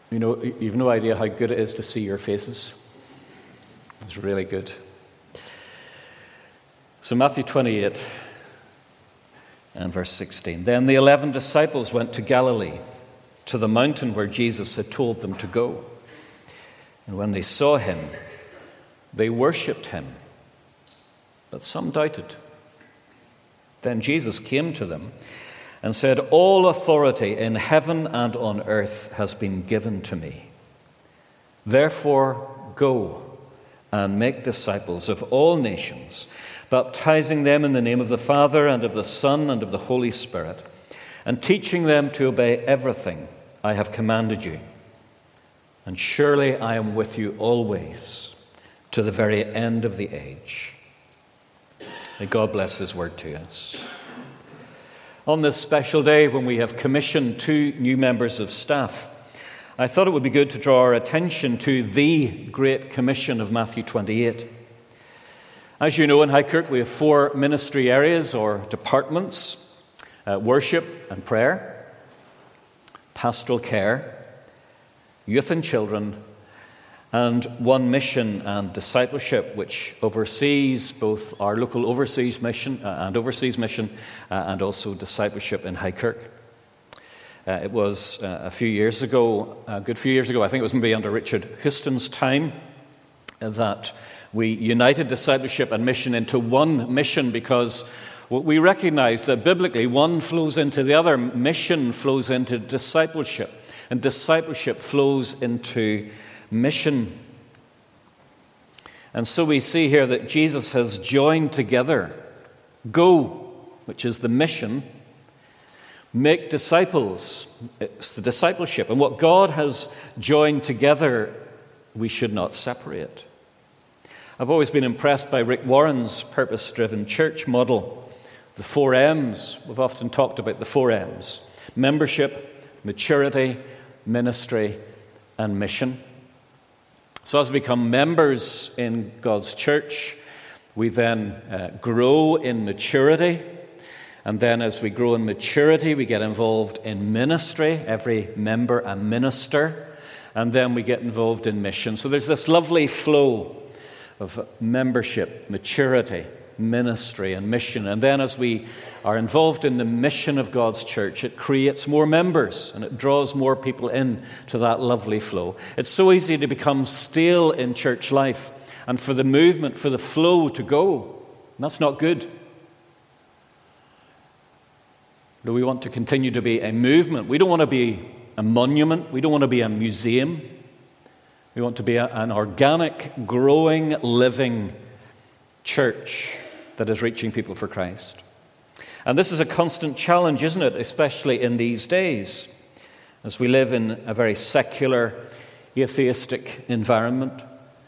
You know, you've no idea how good it is to see your faces. It's really good. So Matthew 28 and verse 16. Then the 11 disciples went to Galilee, to the mountain where Jesus had told them to go. And when they saw him, they worshipped him, but some doubted. Then Jesus came to them and said, all authority in heaven and on earth has been given to me. Therefore, go and make disciples of all nations, baptizing them in the name of the Father and of the Son and of the Holy Spirit, and teaching them to obey everything I have commanded you. And surely I am with you always, to the very end of the age. May God bless his word to us. On this special day when we have commissioned 2 new members of staff, I thought it would be good to draw our attention to the Great Commission of Matthew 28. As you know, in Highkirk we have 4 ministry areas or departments: worship and prayer, pastoral care, youth and children, and 1 mission and discipleship, which oversees both our local overseas mission and also discipleship in Highkirk. It was a few years ago, I think it was maybe under Richard Houston's time, that we united discipleship and mission into 1 mission, because we recognize that biblically one flows into the other. Mission flows into discipleship, and discipleship flows into mission. And so we see here that Jesus has joined together go, which is the mission, make disciples, it's the discipleship. And what God has joined together, we should not separate. I've always been impressed by Rick Warren's purpose-driven church model. The 4 M's, we've often talked about the 4 M's: membership, maturity, ministry, and mission. So as we become members in God's church, we then grow in maturity. And then as we grow in maturity, we get involved in ministry, every member a minister. And then we get involved in mission. So there's this lovely flow of membership, maturity, ministry, and mission. And then as we are involved in the mission of God's church, it creates more members and it draws more people in to that lovely flow. It's so easy to become stale in church life and for the movement, for the flow to go. And that's not good. Do we want to continue to be a movement? We don't want to be a monument. We don't want to be a museum. We want to be an organic, growing, living church that is reaching people for Christ. And this is a constant challenge, isn't it? Especially in these days, as we live in a very secular, atheistic environment.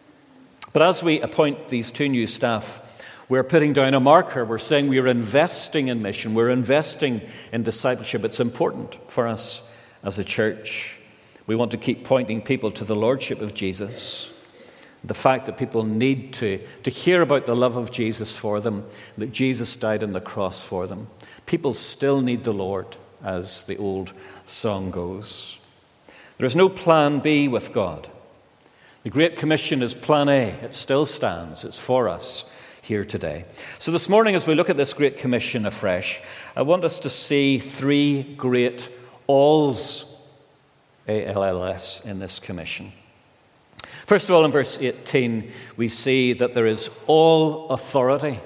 But as we appoint these 2 new staff, we're putting down a marker. We're saying we are investing in mission. We're investing in discipleship. It's important for us as a church. We want to keep pointing people to the Lordship of Jesus. The fact that people need to hear about the love of Jesus for them, that Jesus died on the cross for them. People still need the Lord, as the old song goes. There is no plan B with God. The Great Commission is plan A. It still stands. It's for us here today. So this morning, as we look at this Great Commission afresh, I want us to see 3 great alls, A-L-L-S, in this commission. First of all, in verse 18, we see that there is all authority.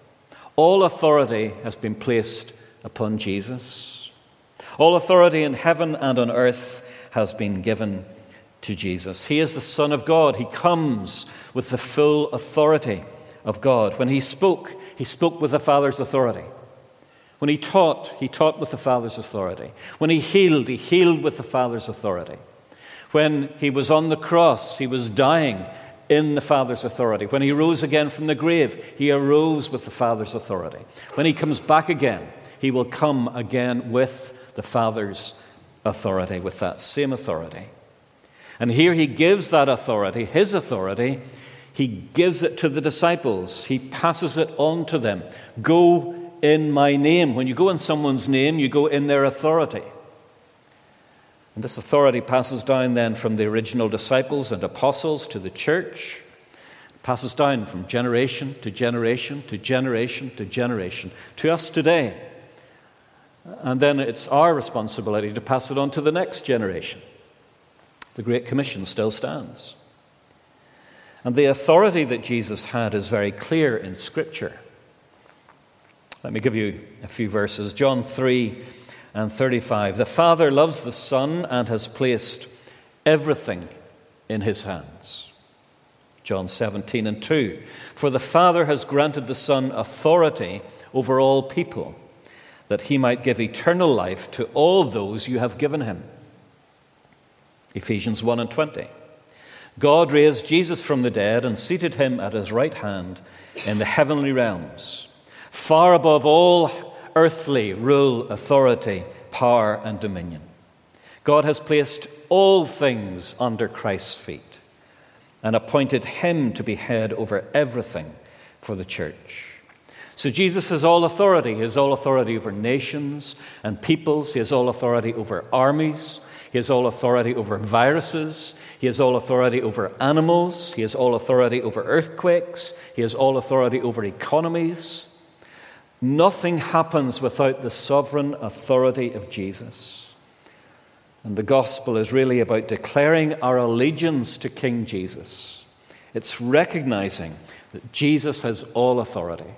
All authority has been placed upon Jesus. All authority in heaven and on earth has been given to Jesus. He is the Son of God. He comes with the full authority of God. When he spoke with the Father's authority. When he taught with the Father's authority. When he healed with the Father's authority. When he was on the cross, he was dying in the Father's authority. When he rose again from the grave, he arose with the Father's authority. When he comes back again, he will come again with the Father's authority, with that same authority. And here he gives that authority, his authority, he gives it to the disciples. He passes it on to them. Go in my name. When you go in someone's name, you go in their authority. And this authority passes down then from the original disciples and apostles to the church. It passes down from generation to generation to generation to generation to us today. And then it's our responsibility to pass it on to the next generation. The Great Commission still stands. And the authority that Jesus had is very clear in Scripture. Let me give you a few verses. John 3:35. The Father loves the Son and has placed everything in his hands. John 17:2. For the Father has granted the Son authority over all people, that he might give eternal life to all those you have given him. Ephesians 1:20. God raised Jesus from the dead and seated him at his right hand in the heavenly realms, far above all earthly rule, authority, power, and dominion. God has placed all things under Christ's feet and appointed him to be head over everything for the church. So Jesus has all authority. He has all authority over nations and peoples. He has all authority over armies. He has all authority over viruses. He has all authority over animals. He has all authority over earthquakes. He has all authority over economies. Nothing happens without the sovereign authority of Jesus. And the gospel is really about declaring our allegiance to King Jesus. It's recognizing that Jesus has all authority.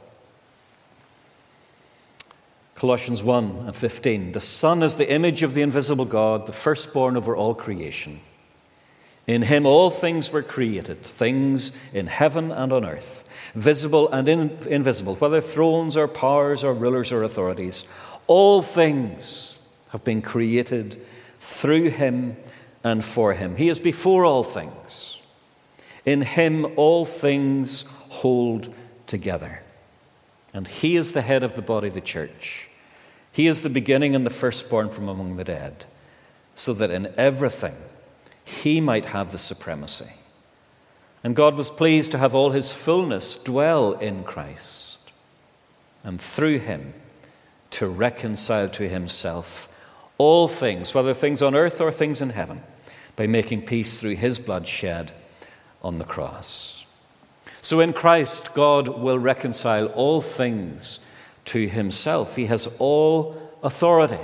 Colossians 1:15. The Son is the image of the invisible God, the firstborn over all creation. In him all things were created, things in heaven and on earth, visible and invisible, whether thrones or powers or rulers or authorities. All things have been created through him and for him. He is before all things. In him all things hold together. And he is the head of the body, the church. He is the beginning and the firstborn from among the dead, so that in everything he might have the supremacy. And God was pleased to have all his fullness dwell in Christ, and through him to reconcile to himself all things, whether things on earth or things in heaven, by making peace through his blood shed on the cross. So in Christ, God will reconcile all things to himself. He has all authority.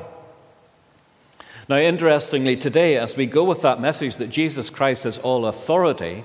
Now, interestingly, today, as we go with that message that Jesus Christ has all authority,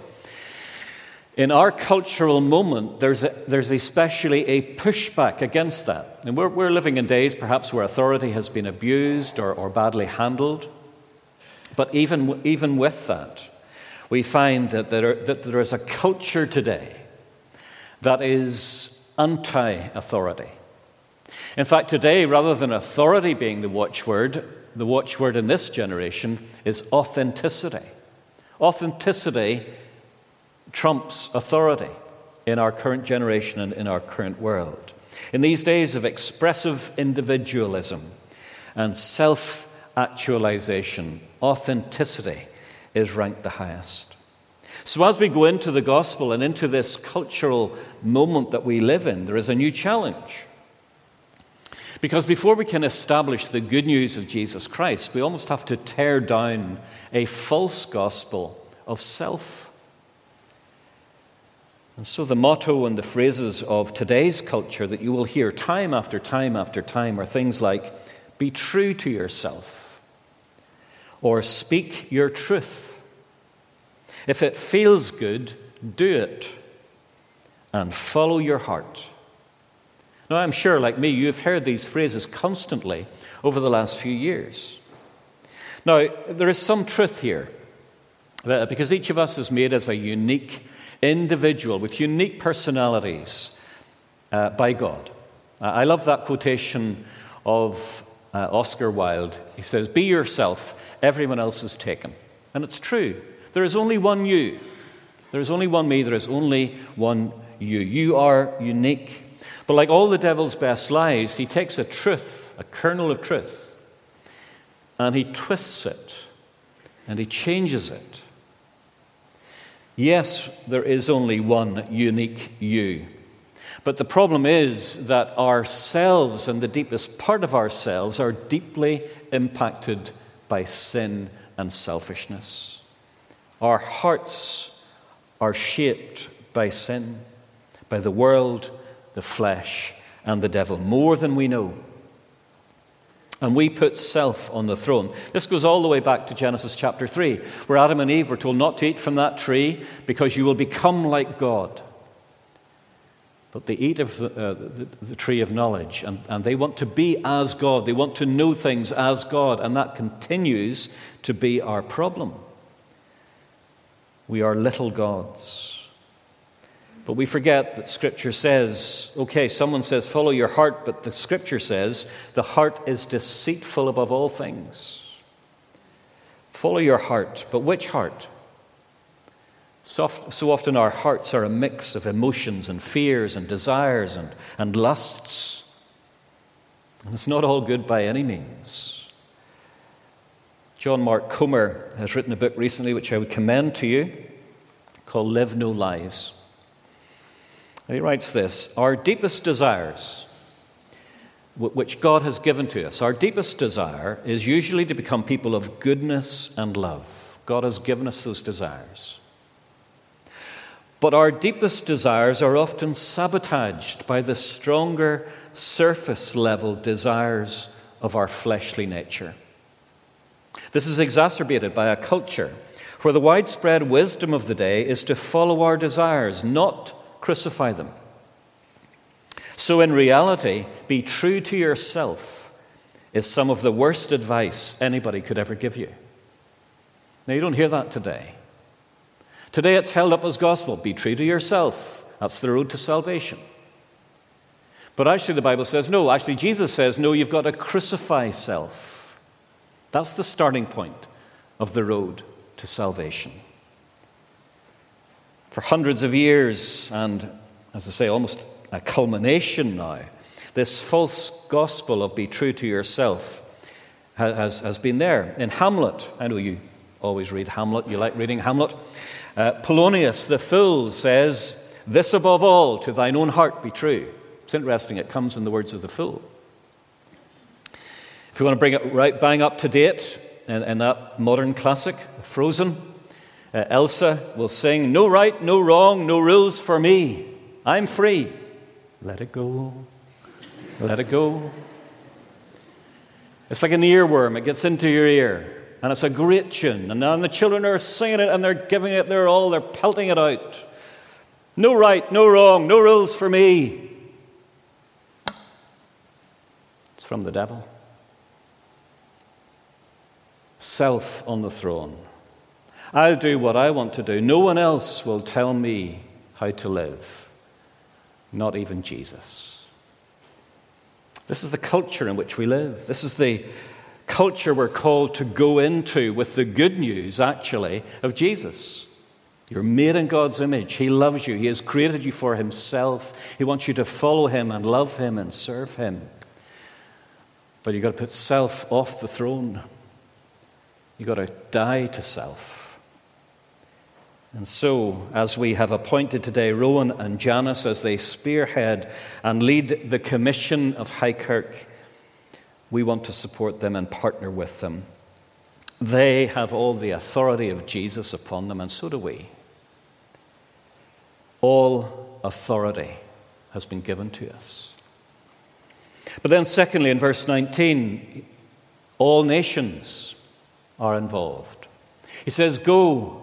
in our cultural moment, there's especially a pushback against that. And we're living in days, perhaps, where authority has been abused or badly handled. But even with that, we find that there is a culture today that is anti-authority. In fact, today, rather than authority being the watchword in this generation is authenticity. Authenticity trumps authority in our current generation and in our current world. In these days of expressive individualism and self-actualization, authenticity is ranked the highest. So as we go into the gospel and into this cultural moment that we live in, there is a new challenge. Because before we can establish the good news of Jesus Christ, we almost have to tear down a false gospel of self. And so the motto and the phrases of today's culture that you will hear time after time after time are things like, be true to yourself, or speak your truth. If it feels good, do it, and follow your heart. Now, I'm sure, like me, you've heard these phrases constantly over the last few years. Now, there is some truth here, because each of us is made as a unique individual with unique personalities by God. I love that quotation of Oscar Wilde. He says, be yourself, everyone else is taken. And it's true. There is only one you. There is only one me. There is only one you. You are unique. But like all the devil's best lies, he takes a truth, a kernel of truth, and he twists it, and he changes it. Yes, there is only one unique you. But the problem is that ourselves and the deepest part of ourselves are deeply impacted by sin and selfishness. Our hearts are shaped by sin, by the world, the flesh, and the devil, more than we know. And we put self on the throne. This goes all the way back to Genesis chapter 3, where Adam and Eve were told not to eat from that tree because you will become like God. But they eat of the tree of knowledge, and they want to be as God. They want to know things as God, and that continues to be our problem. We are little gods. But we forget that Scripture says, okay, someone says, follow your heart, but the Scripture says the heart is deceitful above all things. Follow your heart, but which heart? So often our hearts are a mix of emotions and fears and desires and lusts. And it's not all good by any means. John Mark Comer has written a book recently which I would commend to you called Live No Lies. He writes this: our deepest desires, which God has given to us, our deepest desire is usually to become people of goodness and love. God has given us those desires. But our deepest desires are often sabotaged by the stronger surface-level desires of our fleshly nature. This is exacerbated by a culture where the widespread wisdom of the day is to follow our desires, not crucify them. So in reality, be true to yourself is some of the worst advice anybody could ever give you. Now, you don't hear that today. Today it's held up as gospel. Be true to yourself. That's the road to salvation. But actually the Bible says no. Actually Jesus says no, you've got to crucify self. That's the starting point of the road to salvation. For hundreds of years, and as I say, almost a culmination now, this false gospel of be true to yourself has been there. In Hamlet, I know you always read Hamlet, you like reading Hamlet. Polonius the fool says, "This above all, to thine own heart be true." It's interesting, it comes in the words of the fool. If you want to bring it right bang up to date, in that modern classic, Frozen, Elsa will sing, "No right, no wrong, no rules for me. I'm free. Let it go. Let it go." It's like an earworm. It gets into your ear. And it's a great tune. And then the children are singing it and they're giving it their all. They're pelting it out. No right, no wrong, no rules for me. It's from the devil. Self on the throne. I'll do what I want to do. No one else will tell me how to live. Not even Jesus. This is the culture in which we live. This is the culture we're called to go into with the good news, actually, of Jesus. You're made in God's image. He loves you. He has created you for himself. He wants you to follow him and love him and serve him. But you've got to put self off the throne. You've got to die to self. And so, as we have appointed today Rowan and Janice as they spearhead and lead the commission of Highkirk, we want to support them and partner with them. They have all the authority of Jesus upon them, and so do we. All authority has been given to us. But then secondly, in verse 19, all nations are involved. He says, go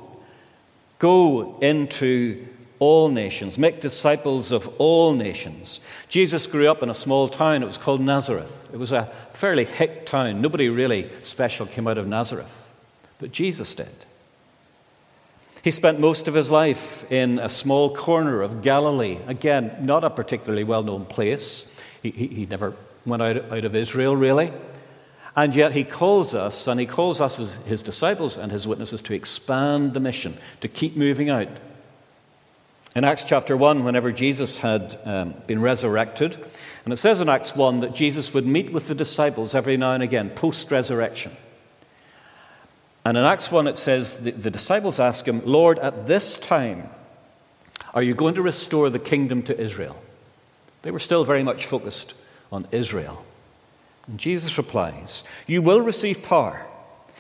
into all nations, make disciples of all nations. Jesus grew up in a small town. It was called Nazareth. It was a fairly hick town. Nobody really special came out of Nazareth, but Jesus did. He spent most of his life in a small corner of Galilee. Again, not a particularly well-known place. He never went out of Israel, really. And yet he calls us, and he calls us as his disciples and his witnesses to expand the mission, to keep moving out. In Acts chapter 1, whenever Jesus had been resurrected, and it says in Acts 1 that Jesus would meet with the disciples every now and again, post-resurrection. And in Acts 1 it says the disciples ask him, "Lord, at this time, are you going to restore the kingdom to Israel?" They were still very much focused on Israel. And Jesus replies, "You will receive power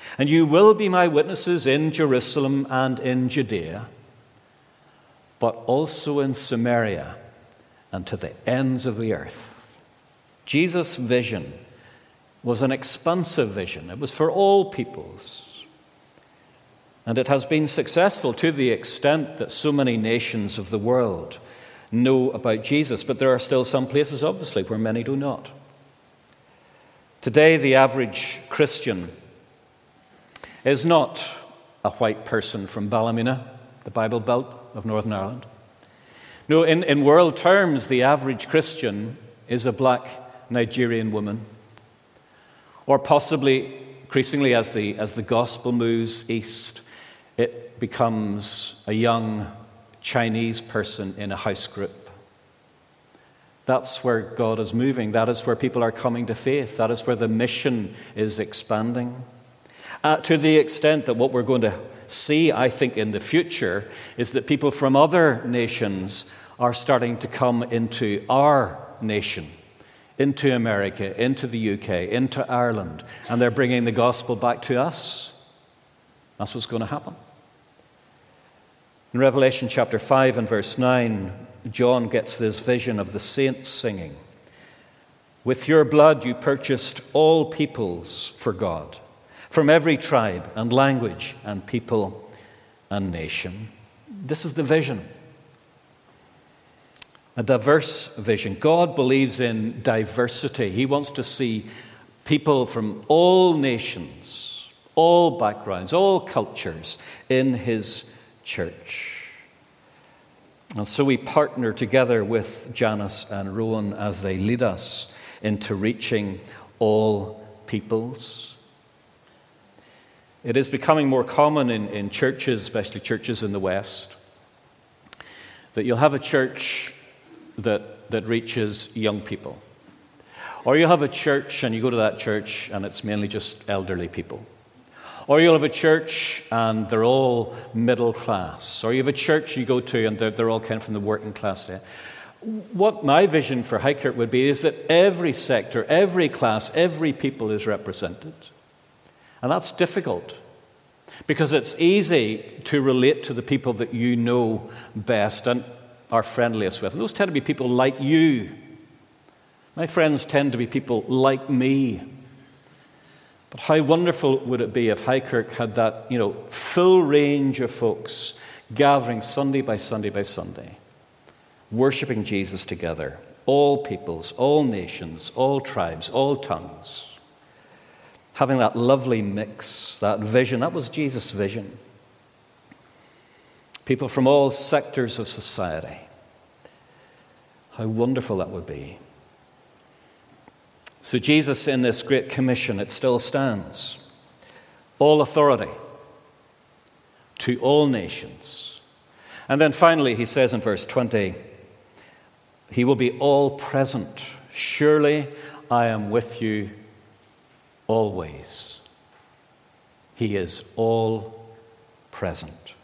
And you will be my witnesses in Jerusalem and in Judea, but also in Samaria and to the ends of the earth. Jesus' vision was an expansive vision. It was for all peoples. And it has been successful to the extent that so many nations of the world know about Jesus. But there are still some places, obviously, where many do not. Today, the average Christian is not a white person from Ballymena, the Bible Belt of Northern Ireland. No, in world terms, the average Christian is a black Nigerian woman, or possibly, increasingly as the gospel moves east, it becomes a young Chinese person in a house group. That's where God is moving. That is where people are coming to faith. That is where the mission is expanding. To the extent that what we're going to see, I think, in the future is that people from other nations are starting to come into our nation, into America, into the UK, into Ireland, and they're bringing the gospel back to us. That's what's going to happen. In Revelation chapter 5 and verse 9, John gets this vision of the saints singing, "With your blood you purchased all peoples for God, from every tribe and language and people and nation." This is the vision. A diverse vision. God believes in diversity. He wants to see people from all nations, all backgrounds, all cultures in his church. And so we partner together with Janice and Rowan as they lead us into reaching all peoples. It is becoming more common in churches, especially churches in the West, that you'll have a church that reaches young people. Or you'll have a church and you go to that church and it's mainly just elderly people. Or you'll have a church and they're all middle class. Or you have a church you go to and they're all kind of from the working class. What my vision for Highkirk would be is that every sector, every class, every people is represented. And that's difficult because it's easy to relate to the people that you know best and are friendliest with. And those tend to be people like you. My friends tend to be people like me. But how wonderful would it be if Highkirk had that, full range of folks gathering Sunday by Sunday by Sunday, worshiping Jesus together, all peoples, all nations, all tribes, all tongues, having that lovely mix, that vision. That was Jesus' vision. People from all sectors of society. How wonderful that would be. So Jesus, in this great commission, it still stands. All authority to all nations. And then finally, he says in verse 20, he will be all present. Surely I am with you always. He is all present.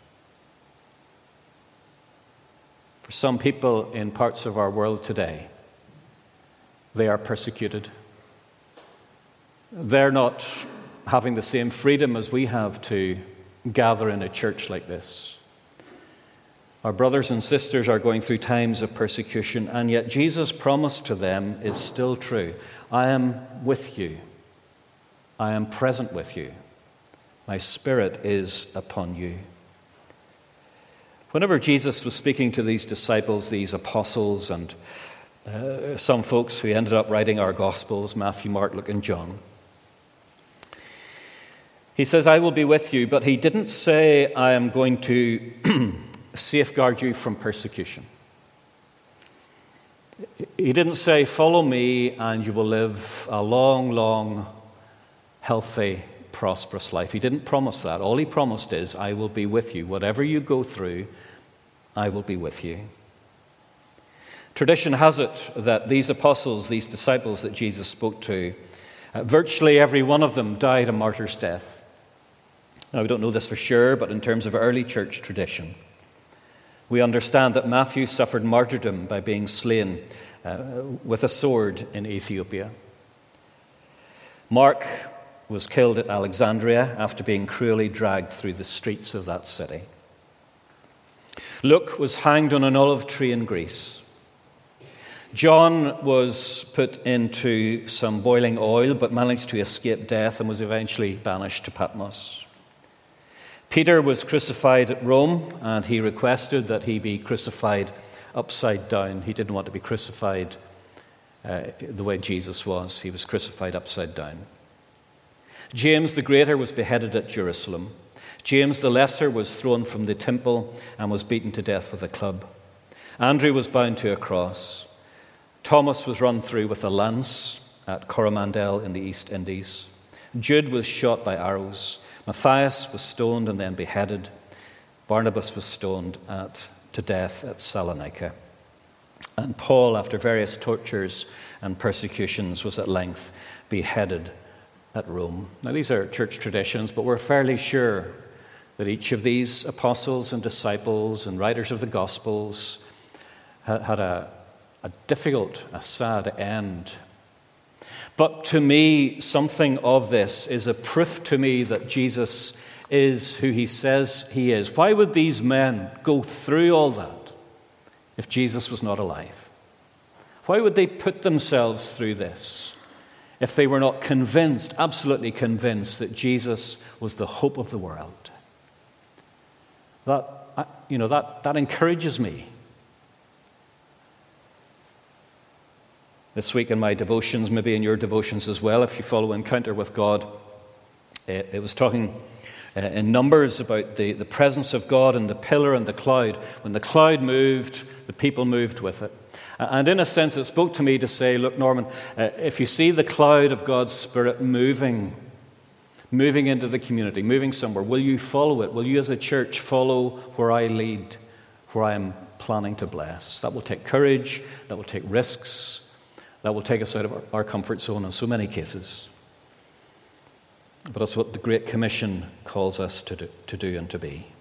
For some people in parts of our world today, they are persecuted. They're not having the same freedom as we have to gather in a church like this. Our brothers and sisters are going through times of persecution, and yet Jesus' promise to them is still true. I am with you. I am present with you. My Spirit is upon you. Whenever Jesus was speaking to these disciples, these apostles, and some folks who ended up writing our Gospels, Matthew, Mark, Luke, and John, he says, I will be with you, but he didn't say, I am going to safeguard you from persecution. He didn't say, follow me and you will live a long, long, healthy, prosperous life. He didn't promise that. All he promised is, I will be with you. Whatever you go through, I will be with you. Tradition has it that these apostles, these disciples that Jesus spoke to, virtually every one of them died a martyr's death. Now, we don't know this for sure, but in terms of early church tradition, we understand that Matthew suffered martyrdom by being slain with a sword in Ethiopia. Mark was killed at Alexandria after being cruelly dragged through the streets of that city. Luke was hanged on an olive tree in Greece. John was put into some boiling oil but managed to escape death and was eventually banished to Patmos. Peter was crucified at Rome, and he requested that he be crucified upside down. He didn't want to be crucified the way Jesus was. He was crucified upside down. James the Greater was beheaded at Jerusalem. James the Lesser was thrown from the temple and was beaten to death with a club. Andrew was bound to a cross. Thomas was run through with a lance at Coromandel in the East Indies. Jude was shot by arrows. Matthias was stoned and then beheaded. Barnabas was stoned to death at Salonika. And Paul, after various tortures and persecutions, was at length beheaded at Rome. Now, these are church traditions, but we're fairly sure that each of these apostles and disciples and writers of the Gospels had a difficult, a sad end. But to me, something of this is a proof to me that Jesus is who he says he is. Why would these men go through all that if Jesus was not alive? Why would they put themselves through this if they were not convinced, absolutely convinced, that Jesus was the hope of the world? That encourages me. This week in my devotions, maybe in your devotions as well, if you follow Encounter with God, it was talking in Numbers about the presence of God and the pillar and the cloud. When the cloud moved, the people moved with it. And in a sense, it spoke to me to say, look, Norman, if you see the cloud of God's Spirit moving into the community, moving somewhere, will you follow it? Will you as a church follow where I lead, where I am planning to bless? That will take courage, that will take risks, that will take us out of our comfort zone in so many cases. But it's what the Great Commission calls us to do and to be.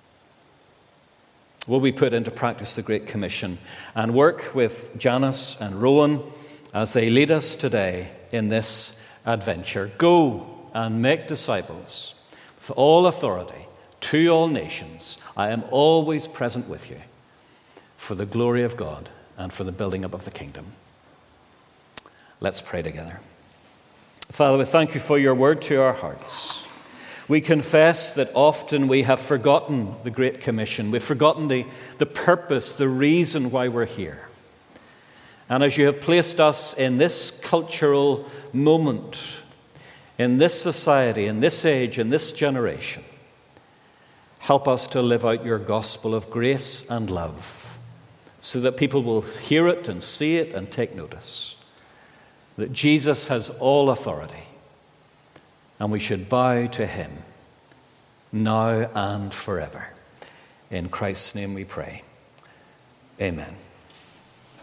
Will we put into practice the Great Commission and work with Janice and Rowan as they lead us today in this adventure? Go and make disciples with all authority to all nations. I am always present with you for the glory of God and for the building up of the kingdom. Let's pray together. Father, we thank you for your word to our hearts. We confess that often we have forgotten the Great Commission. We've forgotten the purpose, the reason why we're here. And as you have placed us in this cultural moment, in this society, in this age, in this generation, help us to live out your gospel of grace and love so that people will hear it and see it and take notice. That Jesus has all authority, and we should bow to him now and forever. In Christ's name we pray. Amen.